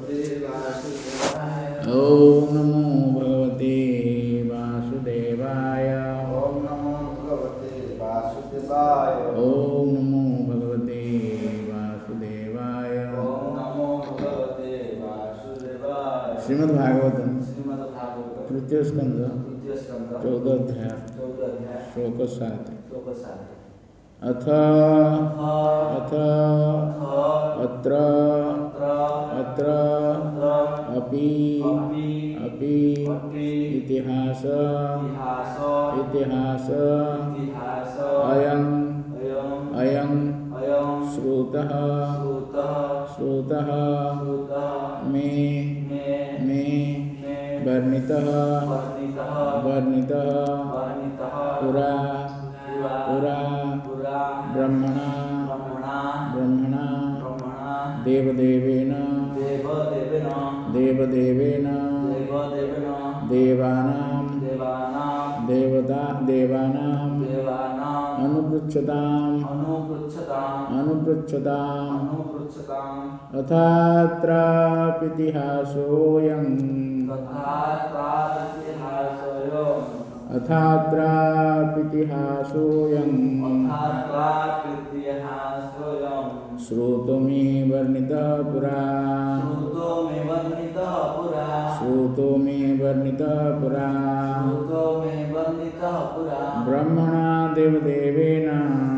ओम नमो भगवते वासुदेवाय। ओम नमो भगवते वासुदेवाय। ओम नमो भगवते वासुदेवाय। ओम नमो भगवते वासुदेवाय। श्रीमद्भागवतम श्रीमद्भागवतम तृतीय स्कंद तृतीय स्कंद 14 अध्याय 14 अध्याय श्लोक 7। श्लोक 7। अथ अथ अत्र अत्र अपि इतिहास अयं श्रुतः मे वर्णितः पुरा ब्रह्मणा देवदेवेन देवानां अनुपृच्छताम् अथात्रापितिहासोऽयम् श्रुतो मे वर्णितः पुरा ब्रह्मणा देवदेवेन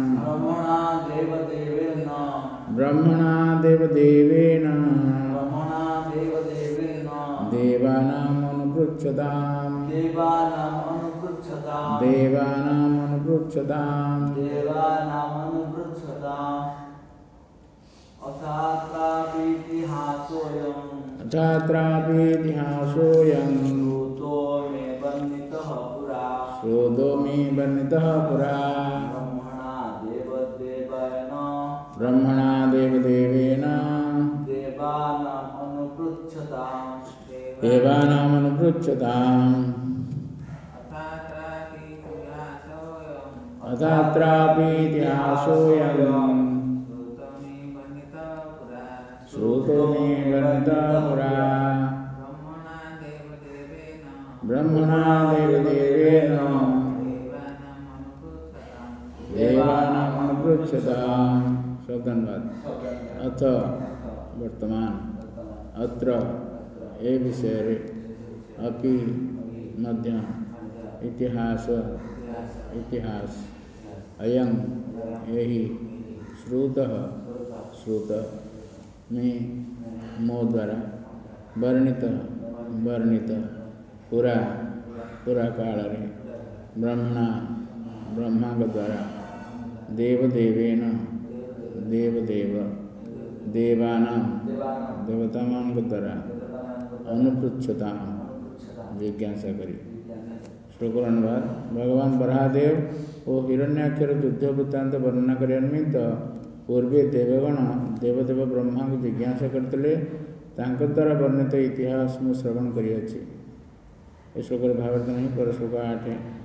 देवानाम् अनुपृच्छताम् अथात्रापीतिहासोऽयम् श्रुतो मे वर्णितः पुरा ब्रह्मणा देवदेवेन देवानाम् अनुपृच्छताम् अथात्रापीतिहासोऽयम् श्रुतो मे वर्णितः पुरा ब्रह्मणा देवदेवेन देवानाम् अनुपृच्छताम्। सब धन्यवाद। अथ वर्तमान अत्र ए विषय अपि मध्य इतिहास अयं यही श्रुत में मो द्वारा वर्णित पुरा काल ब्रह्मा के द्वारा देवदेवेन देवानां देवतामान के द्वारा अनुपृच्छता जिज्ञासा करी। श्लोक अनुवाद। भगवान बराहदेव ओ हिरण्याक्षर युद्ध वृत्तांत वर्णना कर निमित्त पूर्वे देवगण देवदेव ब्रह्मा को जिज्ञासा करते द्वारा वर्णित इतिहास में श्रवण करियाछि। इस श्लोक भावार्थ नहीं पर श्लोक 8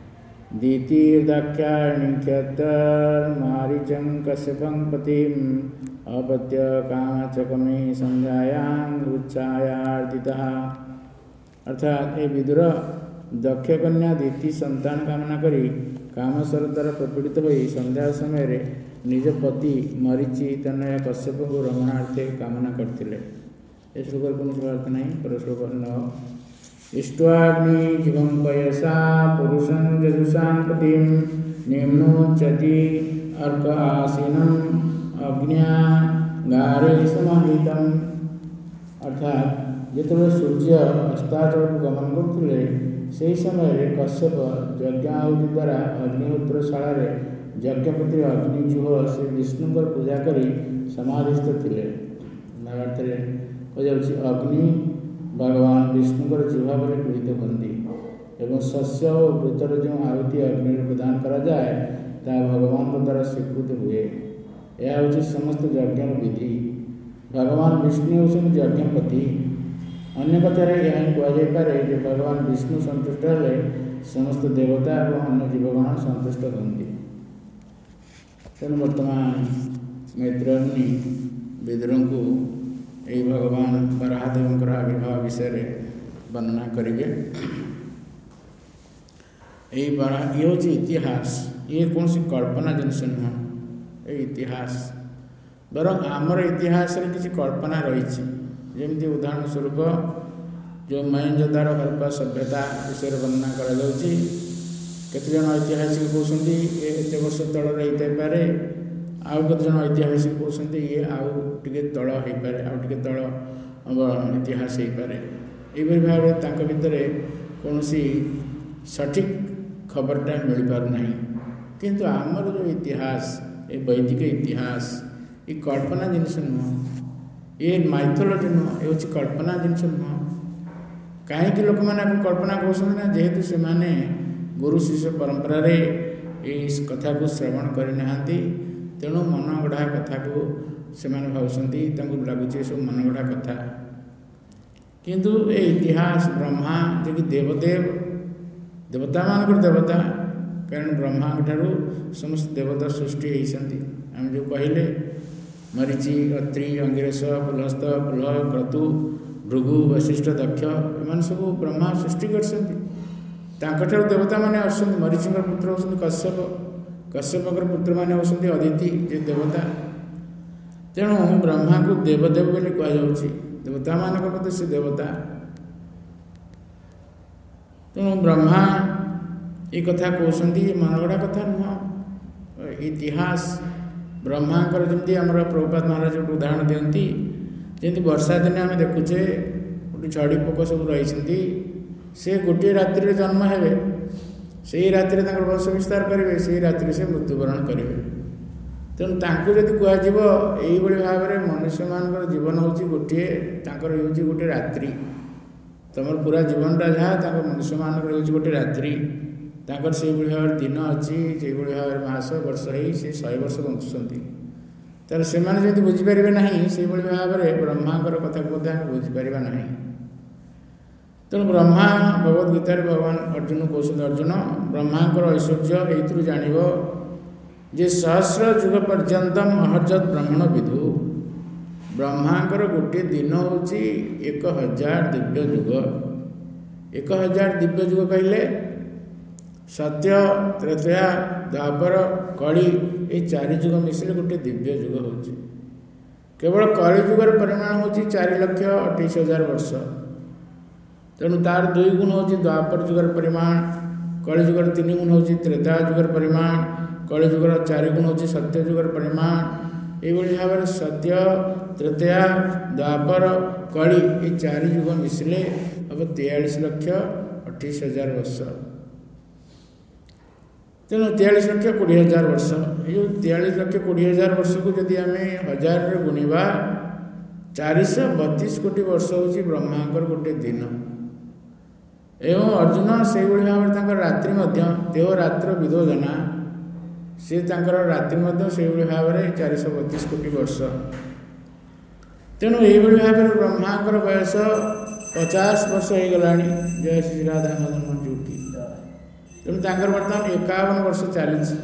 दीतिर्दाख्यायणीख्यतर्मारीचं कश्यपं पतिम् अपत्य कामचकमे संध्यायां उच्चायार्दितः। अर्थात ये विदुर दक्ष कन्या दीति संतान कामना करी कामसर द्वारा प्रपीड़ित हो संध्या समय निज पति मरीचि तनय कश्यप को रमणार्थे कामना करते। इस श्लोक अर्थ नहीं पर श्लोक 9 इष्ट्वाग्निजीवं पयसा पुरुषं जजुषां पतिं निम्नोच्चति अर्क आसीनम् अग्न्यागारे समाहितम्। अर्थात जिते सूर्य अस्ताचल को गमन करते से समय कश्यप यज्ञाहुति द्वारा अग्निहोत्रशाला यज्ञपति अग्निजुह श्री विष्णु पूजा करी समाधिस्थ थे। अग्नि भगवान विष्णु जिह्वा पर गृहीत हमें एवं शस्य और वृतर जो आहुति अग्नि प्रदान करा जाए ता भगवान द्वारा स्वीकृत हुए। यह हूँ समस्त यज्ञ विधि। भगवान विष्णु होती यज्ञपति। अन्य कथार यह कहुपे जो भगवान विष्णु संतुष्ट हेले समस्त देवता और अन्य जीवगण संतुष्ट होती। तेणु बर्तमान मैत्रेयी विदुर को यही भगवान बराहदेव आविर्भाव विषय वर्णना करेंगे। ये हूँ इतिहास, ये कौन सी कल्पना जिनस नुह, ये इतिहास बरं आमर इतिहास किसी कल्पना रही। जमी उदाहरण स्वरूप जो महेंजोदारो हरप्पा सभ्यता विषय वर्णना करा केते जन ऐतिहासिक कहते एत वर्ष तल रहीपे, आउ केते जन ऐतिहासिक कहते ये आउ टे तल हो पारे, आउ टे तल इतिहास हो पारे। यही भाव में भितर कौन सठिक खबरटा मिल पारना, किंतु आमर जो इतिहास ये वैदिक इतिहास ये कल्पना जिनस नुह, ये माइथोलॉजी नुह, ये हूँ कल्पना जिनस नुह। कहीं लोक मैंने कल्पना कहते ना, जेहेतु से माने गुरु शिष्य परंपरा रे इस कथा को श्रवण करना, तेणु मन गढ़ा कथा को से भावुं लगुच सब मन गढ़ा कथा। किंतु ये इतिहास ब्रह्मा जो कि देवदेव देवता मान देवता, कारण ब्रह्मा ठारू समस्त देवता सृष्टि होती। आम जो कहले मरीचि, अत्रि, अंगिरस, पुलहस्त, पुलह, क्रतु, भृगु, वशिष्ठ, दक्ष एम सब ब्रह्मा सृष्टि कर देवता माने आसुँच। मरीचि पुत्र होती कश्यप, कश्यप पुत्र माने होती अदिति जे देवता। तेणु ब्रह्मा को देवदेव बोली कहुच्छी, देवता मान से देवता। तेणु ब्रह्मा ये कथा कहते मनगढ़ा कथा नुह। इतिहास ब्रह्मांकर जमी आम प्रभुपाद महाराज गोटे उदाहरण दिखती, जमी वर्षा दिने आम देखुचे गोटे झड़ी पोक सब रही, से गोटे रात्रि जन्म हे, से राति वंश विस्तार करेंगे, से रात्रि से मृत्युवरण करेंगे। तेणु तांको जदि कहजिव यही भाव में मनुष्य मान जीवन हूँ गोटे, गोटे रात्रि, तुम पूरा जीवनटा जहाँ मनुष्य मान गोटे रात्रि, तांकर से भाव दिन अच्छी, से भाव मास वर्ष ही से 100 वर्ष बंचुंट। तर से जमी बुझीपारे ना, से भाव में ब्रह्मांकर कथा को बुझीपार ना। तेणु ब्रह्मा भगवद गीतार भगवान अर्जुन कहते, अर्जुन ब्रह्मांकर ऐश्वर्य ये जानिब जे सहस्र जुग पर्यंतम अहर्जत ब्राह्मण विदु। ब्रह्मांकर गोटे दिन हूँ 1000 दिव्य जुग। 1000 दिव्य जुग कहले सत्य, त्रेतया, द्वापर, कली ये 4 जुग मिसिले गोटे दिव्य जुग हो। केवल कली जुगर परिमाण हूँ 4,28,000 वर्ष। तेणु तार 2 गुण हूँ द्वापर जुगर परिमाण, कली जुगर 3 गुण हूँ त्रेता जुगर परिमाण, कली जुगर 4 गुण हूँ सत्य जुगर परिमाण। यही भाव में सत्य, त्रेतया, द्वापर, कली ये 4 जुग मिसिले हम 43,28,000 वर्ष। तेणु 43,20,000 वर्ष, ये 43,20,000 वर्ष को जदि आम 1000 गुणवा 432 कोटी वर्ष हूँ ब्रह्मांकर गोटे दिन। एवं अर्जुन से भाव में रात्रि देव रात्र विदोजना, से रात्रि से भाव में 432 कोटी वर्ष। तेणु यही भाव में ब्रह्मांकर बयस 50 वर्ष हो गला। जय श्री राधा मदन मंजू की। तेणु बर्तमान 51 वर्ष चली।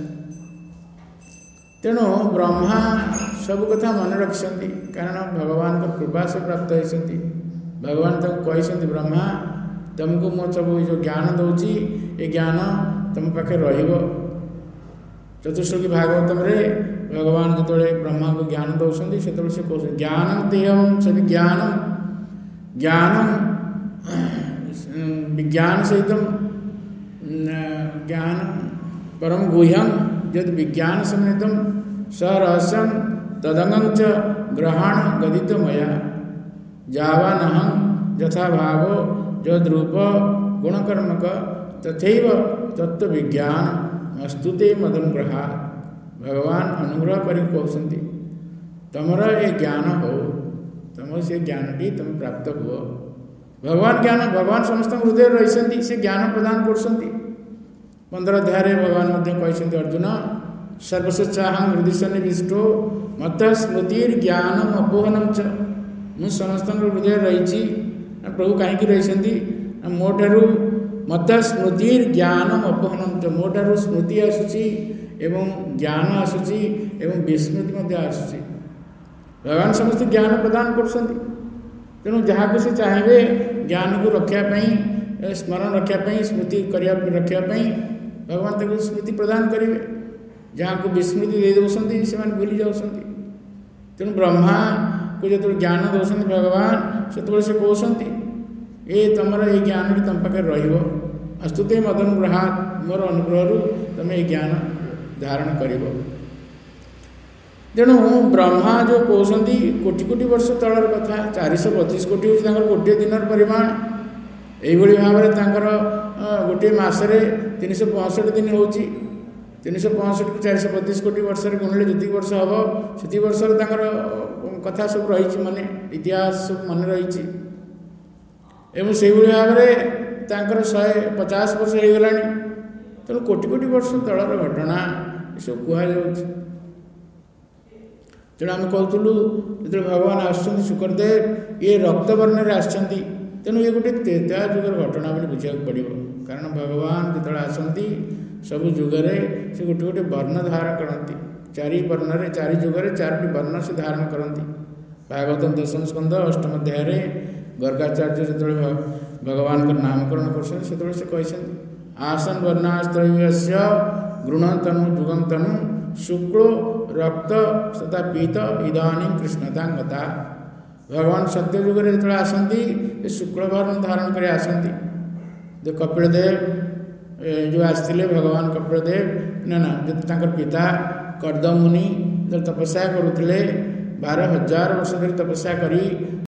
तेणु ब्रह्मा सब कथा मन रखिंट, कारण भगवान कृपा से प्राप्त होती। भगवान कहते ब्रह्मा तुमको मो सब जो ज्ञान दूची, ये ज्ञान तुम पाखे रहिबो। चतुश्लोकी भागवतम रे भगवान जो ब्रह्मा को ज्ञान दौरान से कहते ज्ञानम तेयम से ज्ञानम विज्ञान सहित ज्ञान परम गुह्यम यद विज्ञान सम्मिलितम सरहस्यम तदंगं च ग्रहण गदित मया जावानहं यथा भावो यद्रूप गुणकर्मक तथैव तत्व विज्ञान अस्तुते मदनुग्रहा। भगवान अनुग्रह कर कहते तुमर ये ज्ञान हो, तुम से ज्ञानटी तुम प्राप्त हुआ। भगवान ज्ञान भगवान समस्त हृदय रही से ज्ञान प्रदान कर 15 अध्याय भगवान कहते अर्जुन सर्वस्वचाहं हृदय सन्निविष्टो मत स्मृतिर ज्ञानम अपोहनम च। मु समस्त हृदय रही प्रभु कहीं रही मोठारू मत स्मृतिर ज्ञानम अपोहनम च। मोठारू स्मृति आसूची एवं ज्ञान आसूची एवं विस्मृति आसूची। भगवान समस्त ज्ञान प्रदान कर तेणु जहाँ को से चाहिए ज्ञान को रखापी स्मरण रखापी स्मृति रखापी भगवान तक स्मृति प्रदान करेंगे जहाँ को विस्मृति दे दौरान से भूली जाऊँगी तेणु ब्रह्मा को जो ज्ञान दौरान भगवान से कहते ये तुम ये ज्ञान तुम पाखे रस्तुते मद अनुग्रहात मोर अनुग्रह तुम ये ज्ञान धारण कर तेणु ब्रह्मा जो कहते कोटि कोटि वर्ष तलर कथा 432 कोटी हूँ गोटे दिन परिमाण यही भाव में गोटे मसरे 365 दिन हो 365 को 432 कोटी वर्ष गुणिले जी वर्ष हम से वर्ष कथा सब रही माने इतिहास सब मन रही एवं से भाव में 150 वर्ष हो गला तेणु कोटि कोटि वर्ष तलर घटना सब कहुच्छे तेणु आम कहूँ जो भगवान आसुच्च शुक्रदेव ये रक्तवर्ण तेणु ये गोटे त्रेता जुगर घटना बुझा पड़ो कारण भगवान जो आसती सब जुगरे से गोटे गोटे वर्ण धारण करती 4 वर्ण 4 जुगरे 4टी वर्ण से धारण करती भागवतम दशम स्कंद अष्टम अध्याय गर्गाचार्य जो भगवान का नामकरण कर से कहते आसन वर्णास्त्रयस्य गृणतनु जुगंतनु शुक्लो रक्त तथा पीत इदानी कृष्णता गता भगवान सत्य जुगरे जो आसती शुक्ल वर्ण धारण कर आसती जो कपिलदेव जो आसते भगवान कपिलदेव ना जो पिता कर्दम मुनि जो तपस्या करुले 12,000 वर्ष धरी तपस्या करी